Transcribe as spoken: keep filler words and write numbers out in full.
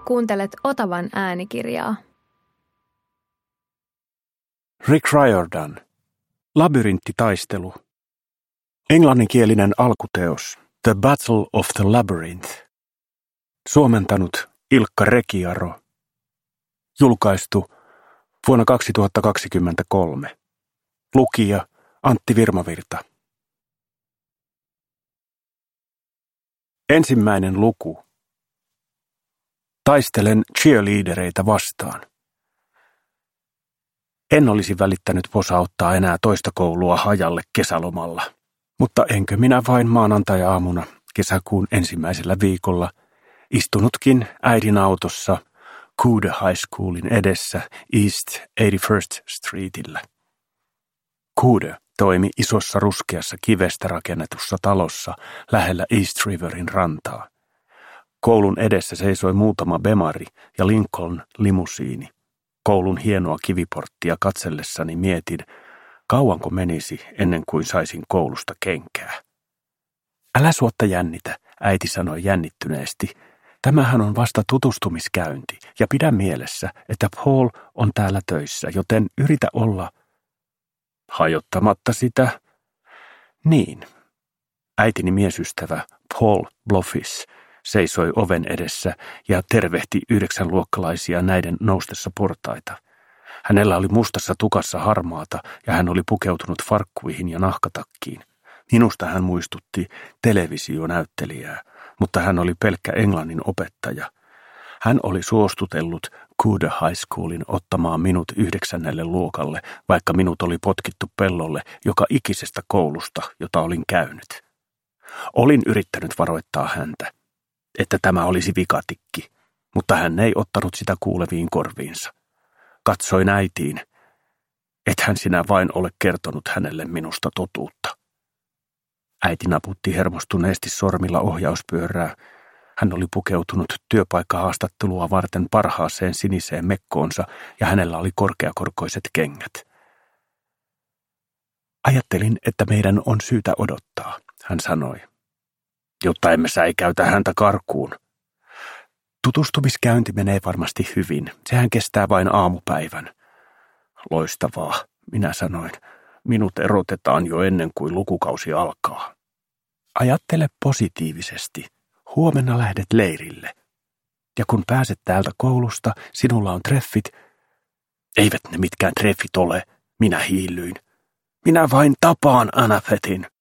kuuntelet Otavan äänikirjaa. Rick Riordan. Labyrinttitaistelu. Englanninkielinen alkuteos The Battle of the Labyrinth. Suomentanut Ilkka Rekiaro. Julkaistu vuonna kaksituhattakaksikymmentäkolme. Lukija Antti Virmavirta. Ensimmäinen luku. Taistelen cheerleadereitä vastaan. En olisi välittänyt posauttaa enää toista koulua hajalle kesälomalla, mutta enkö minä vain maanantai-aamuna kesäkuun ensimmäisellä viikolla istunutkin äidin autossa Coude High Schoolin edessä East eighty-first Streetillä. Coude toimi isossa ruskeassa kivestä rakennetussa talossa lähellä East Riverin rantaa. Koulun edessä seisoi muutama Bemari ja Lincoln limusiini. Koulun hienoa kiviporttia katsellessani mietin, kauanko menisi ennen kuin saisin koulusta kenkää. Älä suotta jännitä, äiti sanoi jännittyneesti. Tämähän on vasta tutustumiskäynti ja pidä mielessä, että Paul on täällä töissä, joten yritä olla hajottamatta sitä. Niin. Äitini miesystävä Paul Bluffis seisoi oven edessä ja tervehti yhdeksänluokkalaisia näiden noustessa portaita. Hänellä oli mustassa tukassa harmaata ja hän oli pukeutunut farkkuihin ja nahkatakkiin. Minusta hän muistutti televisionäyttelijää, mutta hän oli pelkkä englannin opettaja. Hän oli suostutellut Coude High Schoolin ottamaan minut yhdeksännelle luokalle, vaikka minut oli potkittu pellolle joka ikisestä koulusta, jota olin käynyt. Olin yrittänyt varoittaa häntä, että tämä olisi vikatikki, mutta hän ei ottanut sitä kuuleviin korviinsa. Katsoin äitiin, ethän sinä vain ole kertonut hänelle minusta totuutta. Äiti naputti hermostuneesti sormilla ohjauspyörää. Hän oli pukeutunut työpaikkahaastattelua varten parhaaseen siniseen mekkoonsa ja hänellä oli korkeakorkoiset kengät. Ajattelin, että meidän on syytä odottaa, hän sanoi, jotta emme säikäytä häntä karkuun. Tutustumiskäynti menee varmasti hyvin. Sehän kestää vain aamupäivän. Loistavaa, minä sanoin. Minut erotetaan jo ennen kuin lukukausi alkaa. Ajattele positiivisesti. Huomenna lähdet leirille. Ja kun pääset täältä koulusta, sinulla on treffit. Eivät ne mitkään treffit ole, minä hiillyin. Minä vain tapaan Anafetin.